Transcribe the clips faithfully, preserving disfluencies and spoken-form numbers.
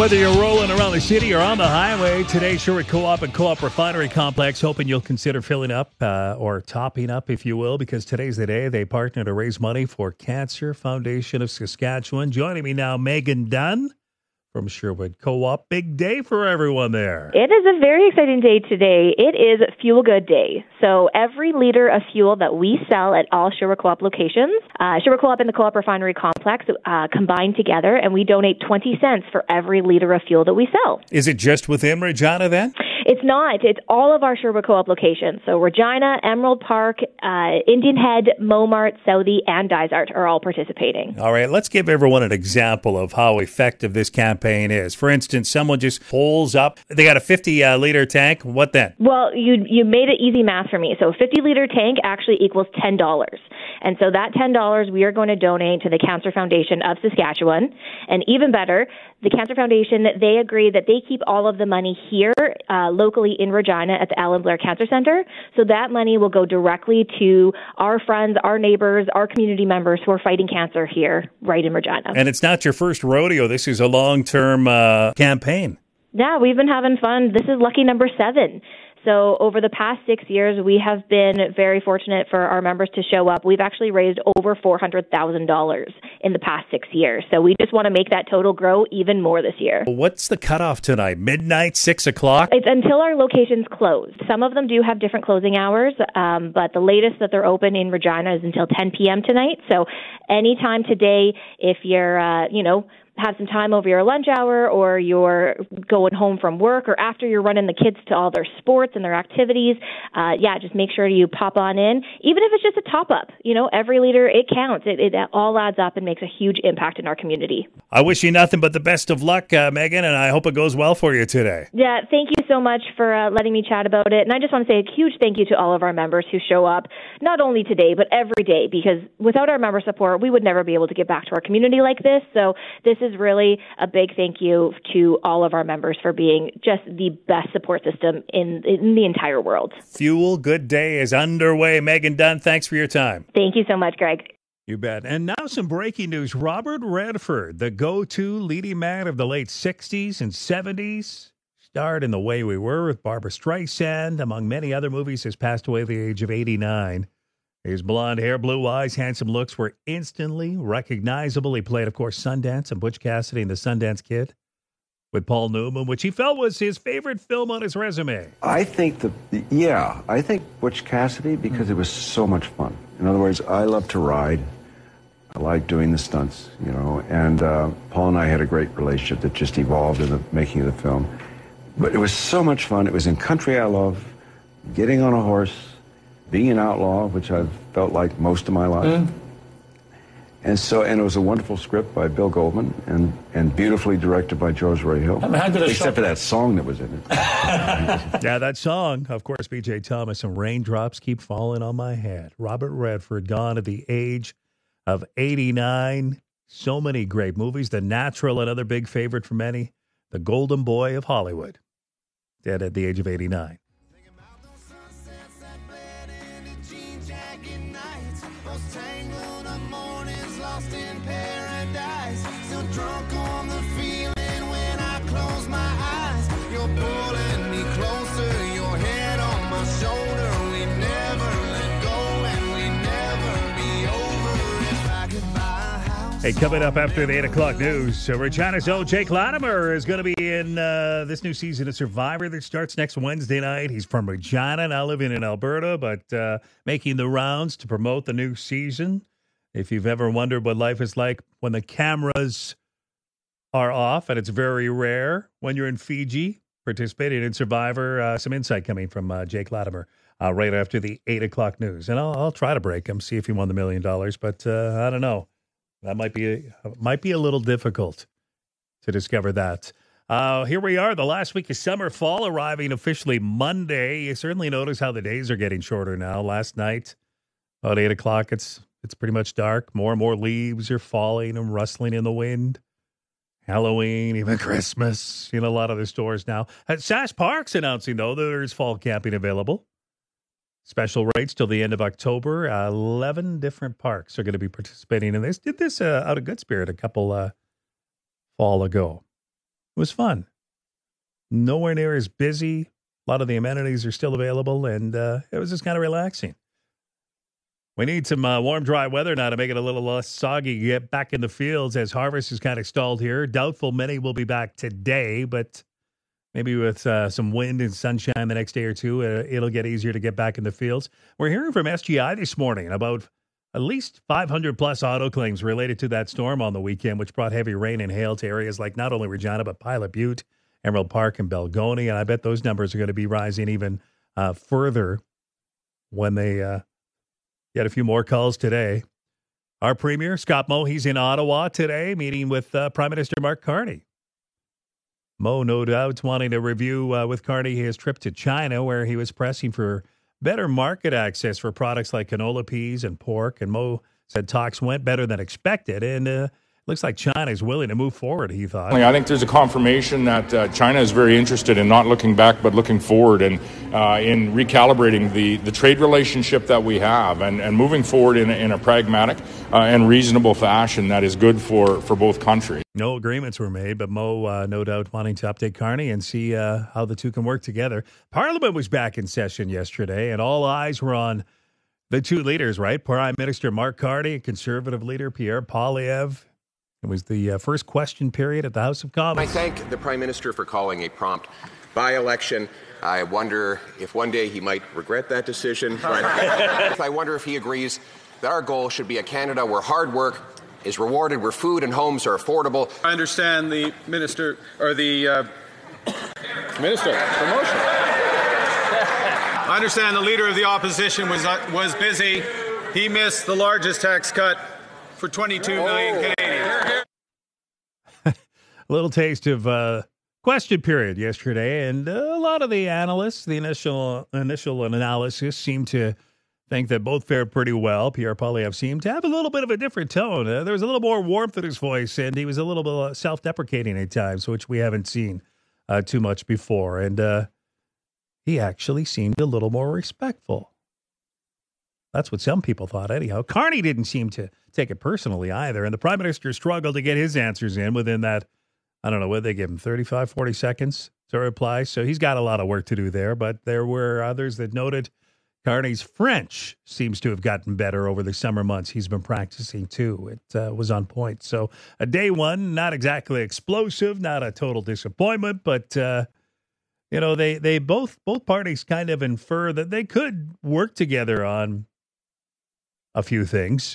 Whether you're rolling around the city or on the highway, today Sherwood Co-op and Co-op Refinery Complex hoping you'll consider filling up uh, or topping up, if you will, because today's the day they partner to raise money for Cancer Foundation of Saskatchewan. Joining me now, Megan Dunn from Sherwood Co-op. Big day for everyone there. It is a very exciting day today. It is Fuel Good Day. So every liter of fuel that we sell at all Sherwood Co-op locations, uh, Sherwood Co-op and the Co-op Refinery Complex uh, combine together, and we donate twenty cents for every liter of fuel that we sell. Is it just within Regina then? It's not. It's all of our Sherwood Co-op locations. So Regina, Emerald Park, uh, Indian Head, Momart, Southie, and Dysart are all participating. All right, let's give everyone an example of how effective this campaign is. For instance, someone just pulls up. They got a fifty uh, liter tank. What then? Well, you you made it easy math for me. So a fifty liter tank actually equals ten dollars. And so that ten dollars we are going to donate to the Cancer Foundation of Saskatchewan. And even better, the Cancer Foundation, they agree that they keep all of the money here uh, locally in Regina at the Alan Blair Cancer Center. So that money will go directly to our friends, our neighbors, our community members who are fighting cancer here right in Regina. And it's not your first rodeo. This is a long-term uh, campaign. Yeah, we've been having fun. This is lucky number seven. So over the past six years, we have been very fortunate for our members to show up. We've actually raised over four hundred thousand dollars in the past six years. So we just want to make that total grow even more this year. What's the cutoff tonight? Midnight, six o'clock? It's until our locations close. Some of them do have different closing hours, um, but the latest that they're open in Regina is until ten p.m. tonight. So anytime today, if you're, uh, you know, have some time over your lunch hour, or you're going home from work, or after you're running the kids to all their sports and their activities, uh, yeah, just make sure you pop on in. Even if it's just a top-up, you know, every liter, it counts. It, it all adds up and makes a huge impact in our community. I wish you nothing but the best of luck, uh, Megan, and I hope it goes well for you today. Yeah, thank you so much for uh, letting me chat about it. And I just want to say a huge thank you to all of our members who show up, not only today, but every day, because without our member support, we would never be able to give back to our community like this. So this is really a big thank you to all of our members for being just the best support system in, in the entire world. Fuel Good Day is underway. Megan Dunn, thanks for your time. Thank you so much, Greg. You bet. And now some breaking news. Robert Redford, the go-to leading man of the late sixties and seventies, starred in The Way We Were with Barbra Streisand, among many other movies, has passed away at the age of eighty-nine. His blonde hair, blue eyes, handsome looks were instantly recognizable. He played, of course, Sundance and Butch Cassidy and the Sundance Kid with Paul Newman, which he felt was his favorite film on his resume. I think that, yeah, I think Butch Cassidy, because it was so much fun. In other words, I love to ride. I like doing the stunts, you know, and uh, Paul and I had a great relationship that just evolved in the making of the film. But it was so much fun. It was in country I love, getting on a horse, being an outlaw, which I've felt like most of my life. Mm. And so, and it was a wonderful script by Bill Goldman and, and beautifully directed by George Roy Hill. I mean, how good a Except show- for that song that was in it. Yeah, that song, of course, B J Thomas and Raindrops Keep Falling on My Head. Robert Redford, gone at the age of eighty-nine. So many great movies. The Natural, another big favorite for many. The Golden Boy of Hollywood, dead at the age of eighty-nine. Drunk on the feeling when I close my eyes. You're pulling me closer, your head on my shoulder. We never let go and we never be over. If I could buy a house. Hey, coming up after the eight o'clock news, so Regina's own Jake Latimer is going to be in uh, this new season of Survivor that starts next Wednesday night. He's from Regina, now living in Alberta, but uh, making the rounds to promote the new season. If you've ever wondered what life is like when the cameras are off, and it's very rare when you're in Fiji participating in Survivor, uh, some insight coming from uh, Jake Latimer uh, right after the eight o'clock news. And I'll, I'll try to break him, see if he won the million dollars, but uh, I don't know. That might be a, might be a little difficult to discover that. Uh, here we are, the last week of summer, fall arriving officially Monday. You certainly notice how the days are getting shorter now. Last night, about eight o'clock, it's it's pretty much dark. More and more leaves are falling and rustling in the wind. Halloween, even Christmas, you know, a lot of the stores now. At Sask Park's announcing, though, that there's fall camping available. Special rates till the end of October. Uh, eleven different parks are going to be participating in this. Did this uh, out of good spirit a couple uh, fall ago. It was fun. Nowhere near as busy. A lot of the amenities are still available, and uh, it was just kind of relaxing. We need some uh, warm, dry weather now to make it a little less soggy. Get back in the fields as harvest is kind of stalled here. Doubtful many will be back today, but maybe with uh, some wind and sunshine the next day or two, uh, it'll get easier to get back in the fields. We're hearing from S G I this morning about at least five hundred plus auto claims related to that storm on the weekend, which brought heavy rain and hail to areas like not only Regina, but Pilot Butte, Emerald Park, and Belgoni. And I bet those numbers are going to be rising even uh, further when they uh, get a few more calls today. Our Premier, Scott Moe, he's in Ottawa today, meeting with uh, Prime Minister Mark Carney. Moe, no doubt, wanting to review uh, with Carney his trip to China, where he was pressing for better market access for products like canola peas and pork. And Moe said talks went better than expected, and uh, looks like China is willing to move forward, he thought. I think there's a confirmation that uh, China is very interested in not looking back but looking forward, and uh, in recalibrating the, the trade relationship that we have, and, and moving forward in a, in a pragmatic uh, and reasonable fashion that is good for, for both countries. No agreements were made, but Moe, uh, no doubt, wanting to update Carney and see uh, how the two can work together. Parliament was back in session yesterday, and all eyes were on the two leaders, right? Prime Minister Mark Carney and Conservative leader Pierre Poilievre. It was the uh, first question period at the House of Commons. I thank the Prime Minister for calling a prompt by-election. I wonder if one day he might regret that decision. But I wonder if he agrees that our goal should be a Canada where hard work is rewarded, where food and homes are affordable. I understand the minister, or the uh, minister, promotion. I understand the leader of the opposition was uh, was busy. He missed the largest tax cut for twenty-two million oh. Canadians. A little taste of uh, question period yesterday, and uh, a lot of the analysts, the initial initial analysis, seemed to think that both fared pretty well. Pierre Poilievre seemed to have a little bit of a different tone. Uh, there was a little more warmth in his voice, and he was a little bit self-deprecating at times, which we haven't seen uh, too much before. And uh, he actually seemed a little more respectful. That's what some people thought, anyhow. Carney didn't seem to take it personally either, and the Prime Minister struggled to get his answers in within that, I don't know, what they give him, thirty-five, forty seconds to reply. So he's got a lot of work to do there, but there were others that noted Carney's French seems to have gotten better over the summer months. He's been practicing, too. It uh, was on point. So a day one, not exactly explosive, not a total disappointment, but, uh, you know, they, they both both parties kind of infer that they could work together on a few things.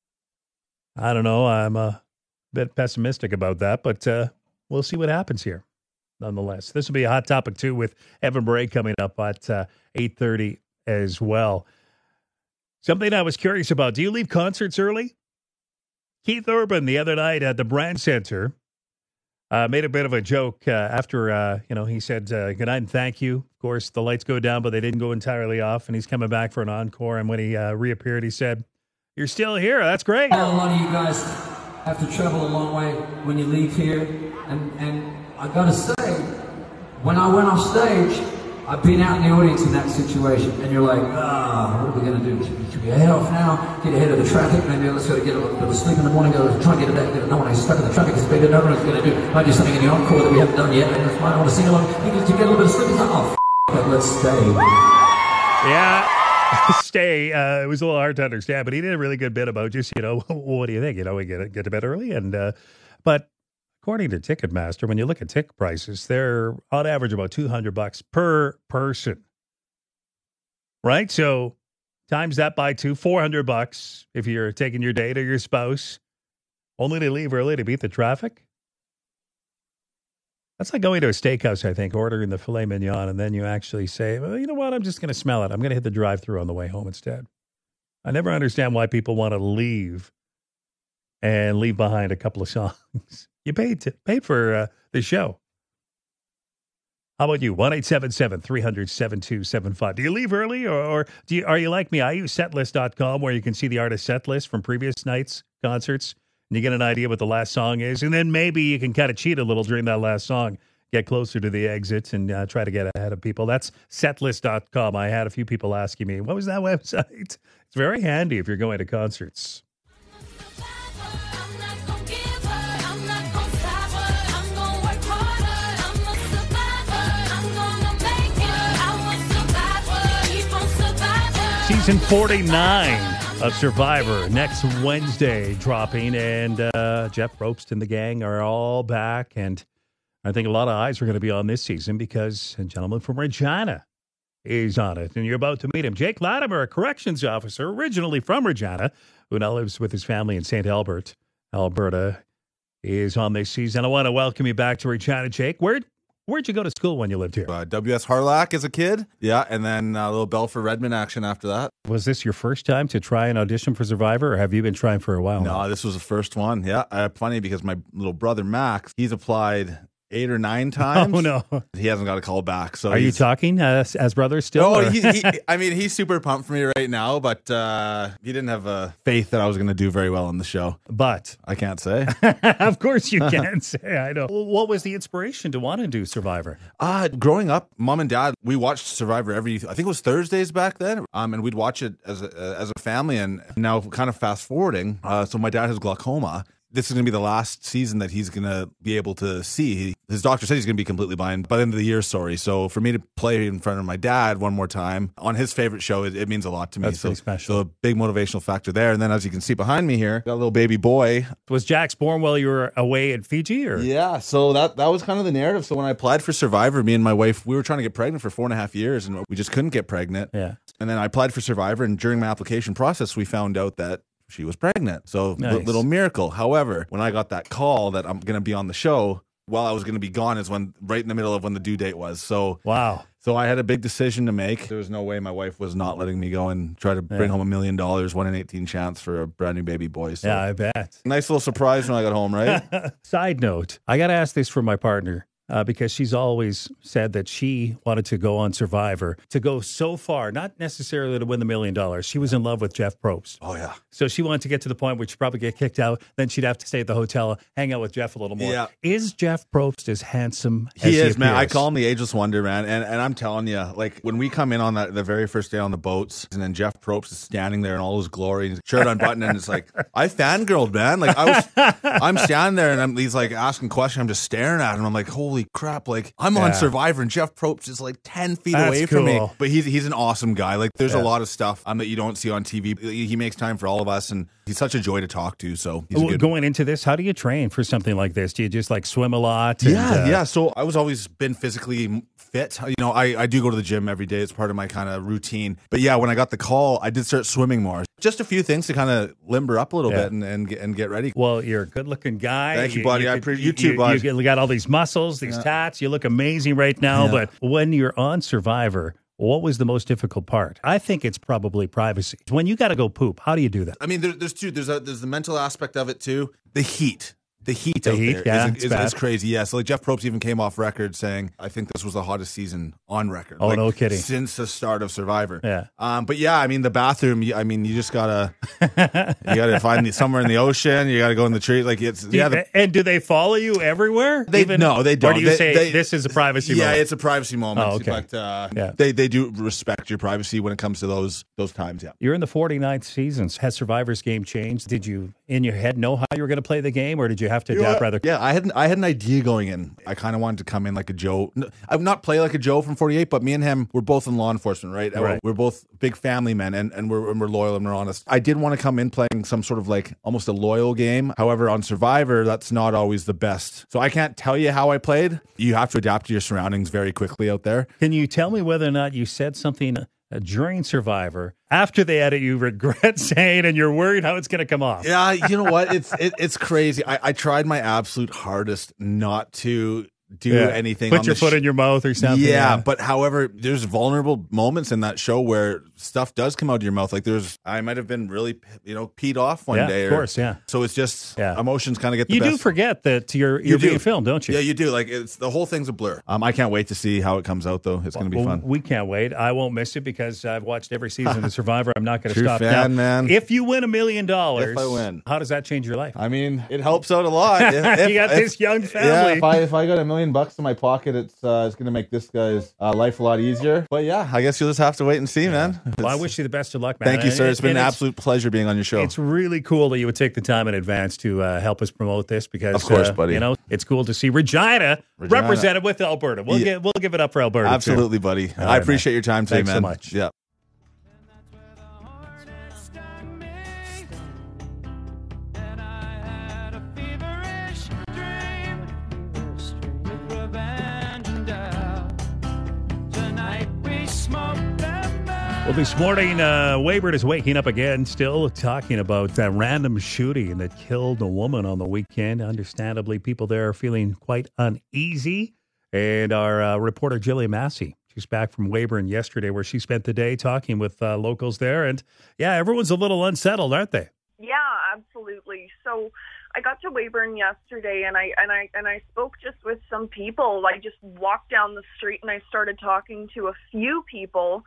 I don't know. I'm a bit pessimistic about that, but uh, we'll see what happens here, nonetheless. This will be a hot topic, too, with Evan Bray coming up at uh, eight thirty as well. Something I was curious about. Do you leave concerts early? Keith Urban the other night at the Brand Center uh, made a bit of a joke uh, after, uh, you know, he said, uh, good night and thank you. Of course, the lights go down, but they didn't go entirely off, and he's coming back for an encore. And when he uh, reappeared, he said, you're still here. That's great. A lot of you guys have to travel a long way when you leave here. And, and I got to say, when I went off stage, I've been out in the audience in that situation, and you're like, ah, what are we going to do? Should, should we head off now? Get ahead of the traffic? Maybe let's go to get a little bit of sleep in the morning, go try and get it back. No one is stuck in the traffic, it's better. No one is going to do. Might do something in the encore that we haven't done yet, and that's why I want to sing along. You get, you get a little bit of sleep, it's like, oh, f*** it, let's stay. Yeah, stay. Uh, it was a little hard to understand, but he did a really good bit about just, you know, what do you think? You know, we get, get to bed early, and uh, but according to Ticketmaster, when you look at ticket prices, they're on average about two hundred bucks per person. Right? So times that by two, four hundred bucks if you're taking your date or your spouse, only to leave early to beat the traffic. That's like going to a steakhouse, I think, ordering the filet mignon, and then you actually say, well, you know what? I'm just going to smell it. I'm going to hit the drive-thru on the way home instead. I never understand why people want to leave and leave behind a couple of songs. You paid to, paid for uh, the show. How about you? one eight seven seven, three hundred, seven two seven five. Do you leave early, or, or do you, are you like me? I use setlist dot com, where you can see the artist set list from previous nights' concerts, and you get an idea what the last song is, and then maybe you can kind of cheat a little during that last song, get closer to the exit, and uh, try to get ahead of people. That's setlist dot com. I had a few people asking me, what was that website? It's very handy if you're going to concerts. Season forty-nine of Survivor next Wednesday dropping, and uh, Jeff Probst and the gang are all back, and I think a lot of eyes are going to be on this season because a gentleman from Regina is on it, and you're about to meet him. Jake Latimer, a corrections officer, originally from Regina, who now lives with his family in Saint Albert, Alberta, is on this season. I want to welcome you back to Regina, Jake. Where Where'd you go to school when you lived here? Uh, W S Harlack as a kid. Yeah, and then a little Belfort Redmond action after that. Was this your first time to try and audition for Survivor, or have you been trying for a while No, now? this was the first one. Yeah, uh, funny because my little brother Max, he's applied eight or nine times. Oh, no. He hasn't got a call back. So Are you he's- talking as, as brothers still? Oh, or- he, he, I mean, he's super pumped for me right now, but uh, he didn't have uh, faith that I was going to do very well on the show. But I can't say. of course you can say, I know. What was the inspiration to want to do Survivor? Uh, growing up, mom and dad, we watched Survivor every, I think it was Thursdays back then, um, and we'd watch it as a, as a family. And now kind of fast forwarding, uh, so my dad has glaucoma. This is going to be the last season that he's going to be able to see. He, his doctor said he's going to be completely blind by the end of the year, sorry. So for me to play in front of my dad one more time on his favorite show, it, it means a lot to me. That's so, pretty special. So a big motivational factor there. And then as you can see behind me here, got a little baby boy. Was Jax born while you were away at Fiji? Or Yeah, so that that was kind of the narrative. So when I applied for Survivor, me and my wife, we were trying to get pregnant for four and a half years, and we just couldn't get pregnant. Yeah. And then I applied for Survivor, and during my application process, we found out that she was pregnant. So li- Nice. little miracle. However, when I got that call that I'm going to be on the show, while I was going to be gone is when right in the middle of when the due date was. So Wow. so I had a big decision to make. There was no way my wife was not letting me go and try to bring Yeah. home a million dollars, one in eighteen chance for a brand new baby boy. So Yeah, I bet. nice little surprise when I got home, right? Side note, I got to ask this for my partner. Uh, because she's always said that she wanted to go on Survivor, to go so far, not necessarily to win the million dollars. She was in love with Jeff Probst. Oh, yeah. So she wanted to get to the point where she'd probably get kicked out. Then she'd have to stay at the hotel, hang out with Jeff a little more. Yeah. Is Jeff Probst as handsome as He he is, man. I appears? call him the ageless wonder, man. And and I'm telling you, like when we come in on that the very first day on the boats, and then Jeff Probst is standing there in all his glory, and his shirt unbuttoned, and it's like I fangirled, man. Like I was, I'm standing there, and I'm, he's like asking questions. I'm just staring at him. I'm like, holy crap! Like I'm on Yeah. Survivor, and Jeff Probst is like ten feet That's away from me. cool. But he's he's an awesome guy. Like there's Yeah. a lot of stuff um, that you don't see on T V. He he makes time for all of us, and he's such a joy to talk to. So he's a Well, good. going into this, how do you train for something like this? Do you just like swim a lot? and, Yeah, uh, yeah. So I was always been physically fit. You know, I, I do go to the gym every day. It's part of my kind of routine. But yeah, when I got the call, I did start swimming more. Just a few things to kind of limber up a little Yeah. bit and, and, get, and get ready. Well, you're a good-looking guy. Thank you, buddy. I could- appreciate- you too, bud. You got all these muscles, these tats. You look amazing right now. Yeah. But when you're on Survivor, what was the most difficult part? I think it's probably privacy. When you got to go poop, how do you do that? I mean, there, there's two. There's a, there's the mental aspect of it too. The heat. The heat The out heat, there yeah, is, it's is, bad. is crazy. Yeah. So like Jeff Probst even came off record saying, I think this was the hottest season on record. Oh, Like, no kidding. Since the start of Survivor. Yeah. Um, but yeah, I mean, the bathroom, you- I mean, you just gotta, you gotta find the- somewhere in the ocean. You gotta go in the tree. Like it's, Do you- yeah. The, and do they follow you everywhere? They Even- no, they don't. Or do you They- say they- this is a privacy Yeah, moment? it's a privacy moment. Oh, okay. But uh, Yeah. they they do respect your privacy when it comes to those those times. Yeah. You're in the forty-ninth season. Has Survivor's game changed? Did you, in your head, know how you were going to play the game, or did you have to You know adapt what? rather? Yeah, I had an, I had an idea going in. I kind of wanted to come in like a Joe. n- I'm not play like a Joe from forty-eight, but me and him, we're both in law enforcement, right? And Right. We're, we're both big family men, and, and we're and we're loyal and we're honest. I did want to come in playing some sort of like almost a loyal game. However, on Survivor, that's not always the best. So I can't tell you how I played. You have to adapt to your surroundings very quickly out there. Can you tell me whether or not you said something uh, during Survivor after they edit you regret saying, and you're worried how it's going to come off? Yeah, you know what? It's it, it's crazy. I, I tried my absolute hardest not to do Yeah. anything. Put on your the foot sh- in your mouth or something. Yeah, but however, there's vulnerable moments in that show where stuff does come out of your mouth. Like there's, I might have been really, you know, peed off one Yeah, day. of or- course, yeah. So it's just Yeah. emotions kind of get the You best. do forget that you're You you're do. being filmed, don't you? Yeah, you do. Like it's the whole thing's a blur. Um, I can't wait to see how it comes out though. It's going to be Well, fun. we can't wait. I won't miss it because I've watched every season of Survivor. I'm not going to True stop fan, now. man. If you win a million dollars, If I win. how does that change your life? I mean, it helps out a lot. If- if- You got if- this young Yeah, family. if I if I got a million bucks in my pocket, it's uh, it's going to make this guy's uh, life a lot easier. But yeah, I guess you'll just have to wait and see, man. Well, I wish you the best of luck, man. Thank you, sir. And- It's been and an absolute pleasure being on your show. It's really cool that you would take the time in advance to uh, help us promote this because, Of course, uh, buddy. you know, it's cool to see Regina, Regina. represented with Alberta. We'll Yeah. get we'll give it up for Alberta. too. Absolutely, buddy. All I right, appreciate man. your time today, Thanks so man. much. Yeah. Well, this morning, uh, Weyburn is waking up again, still talking about that random shooting that killed a woman on the weekend. Understandably, people there are feeling quite uneasy. And our uh, reporter, Jillian Massey, she's back from Weyburn yesterday, where she spent the day talking with uh, locals there. And yeah, everyone's a little unsettled, aren't they? Yeah, absolutely. So I got to Weyburn yesterday, and I and I and I spoke just with some people. I just walked down the street and I started talking to a few people.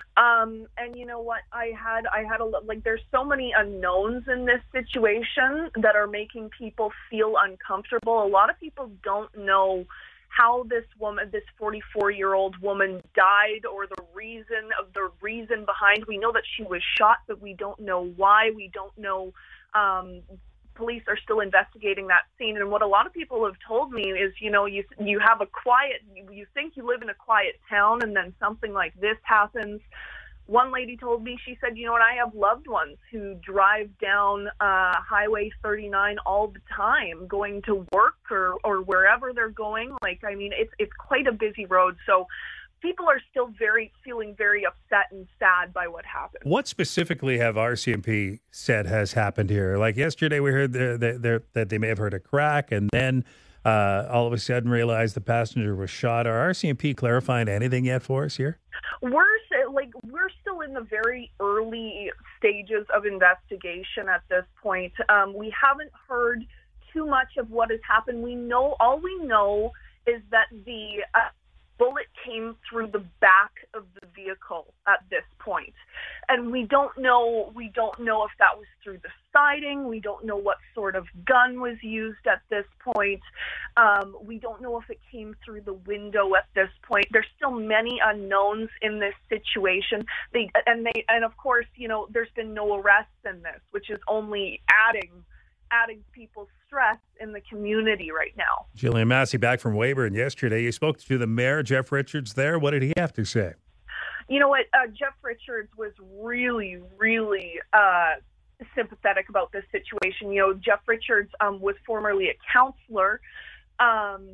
Um, and you know what? I had I had a like. There's so many unknowns in this situation that are making people feel uncomfortable. A lot of people don't know how this woman, this forty-four-year-old woman, died, or the reason of the reason behind. We know that she was shot, but we don't know why. We don't know. Um, police are still investigating that scene. And what a lot of people have told me is, you know, you you have a quiet, you, you think you live in a quiet town, and then something like this happens. One lady told me, she said, you know what, I have loved ones who drive down uh, Highway thirty-nine all the time, going to work or, or wherever they're going. Like, I mean, it's it's quite a busy road. So people are still very feeling very upset and sad by what happened. What specifically have R C M P said has happened here? Like yesterday, we heard the, the, the, that they may have heard a crack, and then uh, all of a sudden realized the passenger was shot. Are R C M P clarifying anything yet for us here? We're like we're still in the very early stages of investigation at this point. Um, we haven't heard too much of what has happened. We know all we know is that the uh, bullet came through the back of the vehicle at this point. And we don't know we don't know if that was through the siding. We don't know what sort of gun was used at this point. Um, we don't know if it came through the window at this point. There's still many unknowns in this situation. They and they and of course, you know, there's been no arrests in this, which is only adding adding people's stress in the community right now. Jillian Massey back from Weyburn yesterday. You spoke to the mayor, Jeff Richards, there. What did he have to say? You know what? Uh, Jeff Richards was really, really uh, sympathetic about this situation. You know, Jeff Richards um, was formerly a counselor um,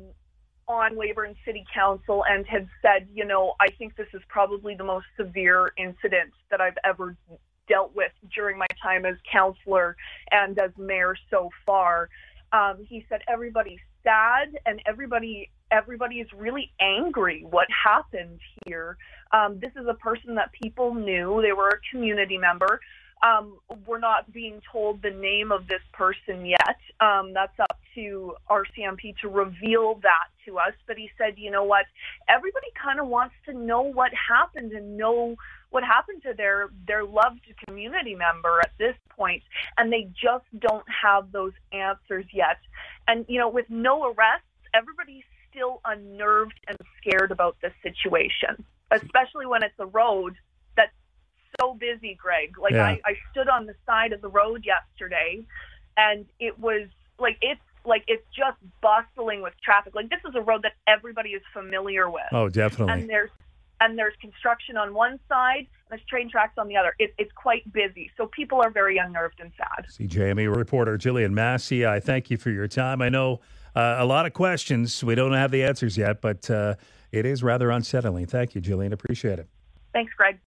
on Weyburn City Council and had said, you know, I think this is probably the most severe incident that I've ever dealt with during my time as counselor and as mayor so far. Um, he said everybody's sad and everybody everybody is really angry what happened here. Um, this is a person that people knew. They were a community member. Um, we're not being told the name of this person yet. Um, that's up to R C M P to reveal that to us. But he said, you know what, everybody kind of wants to know what happened and know what happened to their, their loved community member at this point, and they just don't have those answers yet. And, you know, with no arrests, everybody's still unnerved and scared about this situation, especially when it's a road that's so busy, Greg. Like, yeah. I, I stood on the side of the road yesterday, and it was, like, it's, like, it's just bustling with traffic. Like, this is a road that everybody is familiar with. Oh, definitely. And there's And there's construction on one side, and there's train tracks on the other. It, it's quite busy, so people are very unnerved and sad. C J M E reporter Jillian Massey, I thank you for your time. I know uh, a lot of questions. We don't have the answers yet, but uh, it is rather unsettling. Thank you, Jillian. Appreciate it. Thanks, Greg.